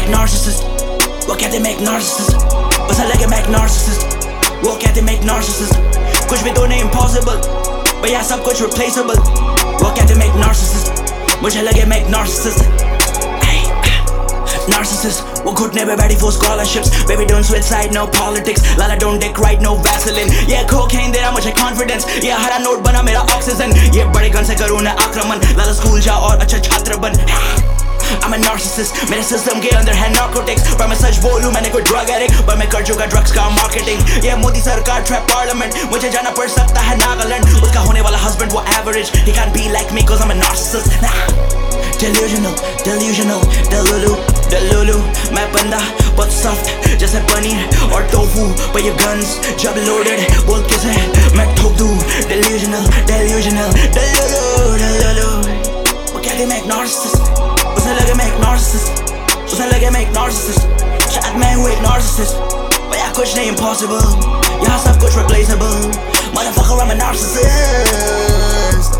narcissist. वो कहते मैं एक narcissist, बस लगे मैं एक narcissist. वो कहते मैं एक narcissist, कुछ भी तो नहीं impossible, भैया सब कुछ replaceable. वो कहते मैं एक narcissist, मुझे लगे मैं एक narcissist. Narcissist, वो घुटने पे बैठी for scholarships. Baby don't switch side, no politics. Lala don't dick right, no Vaseline. Yeah cocaine दे रहा मुझे confidence. Yeah हरा नोट बना मेरा oxygen. Yeah बड़े गन से करूँ ना आक्रमण. Lala school जा और अच्छा छात्र बन. I'm a narcissist, मेरे system के अंदर है narcotics. पर मैं सच बोलूँ मैंने कोई drug addict, पर मैं कर चुका drugs का marketing. Yeah मोदी सरकार trap parliament, मुझे जाना पड़ सकता है नागालैंड. उसका होने वाला husband वो average. He can't be like me cause I'm a narcissist. Nah. Delusional, delusional, delulu. मैं बंदा बहुत soft जैसे पनीर और tofu. पर ये guns जब loaded बोल किसे मैं ठोक दूँ. Delusional, delusional, delulu. वो कहते मैं एक narcissist, उसे लगे मैं एक narcissist, उसे लगे मैं एक narcissist. शायद मैं हूँ एक narcissist, पर यहाँ कुछ नहीं impossible, यहाँ सब कुछ replaceable. Motherfucker I'm a narcissist.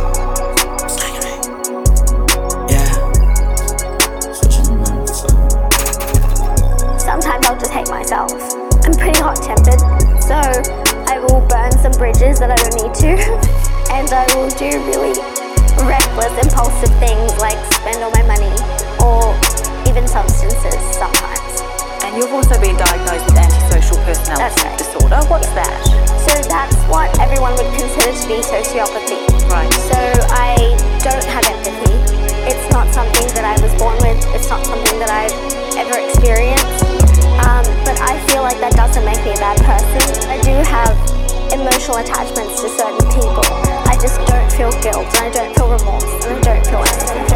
Sometimes I'll just hate myself. I'm pretty hot-tempered, so I will burn some bridges that I don't need to, and I will do really reckless, impulsive things like spend all my money or even substances sometimes. And you've also been diagnosed with antisocial personality disorder. What's that? So that's what everyone would consider to be sociopathy. Right. So I don't have empathy. It's not something that I was born with. It's not something that I've ever experienced. But I feel like that doesn't make me a bad person. I do have emotional attachments to certain people. I just don't feel guilt, and I don't feel remorse, and I don't feel anything.